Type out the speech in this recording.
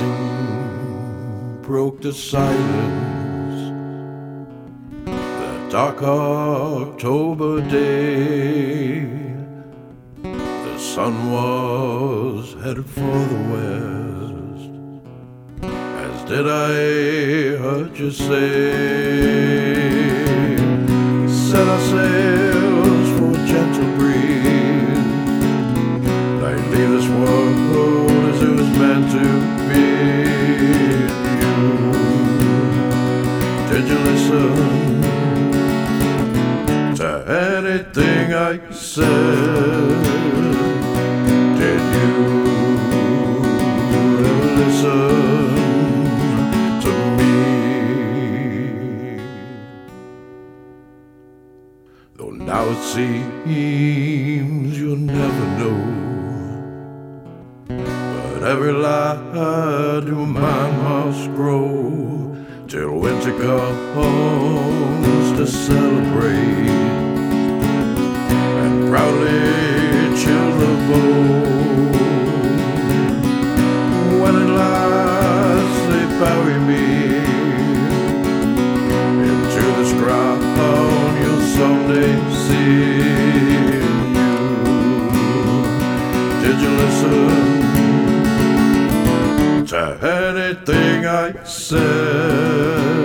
passing broke the silence. That dark October day, the sun was headed for the west. As did I heard you say, set our sails for a gentle breeze. I leave this world as it was meant to be. Did you listen to anything I said? Did you ever listen to me? Though now it seems you'll never know, but every lie to mine must grow till winter comes to celebrate and proudly chill the bow. When at last they bury me into this ground, you'll someday see you. Did you listen to anything I said?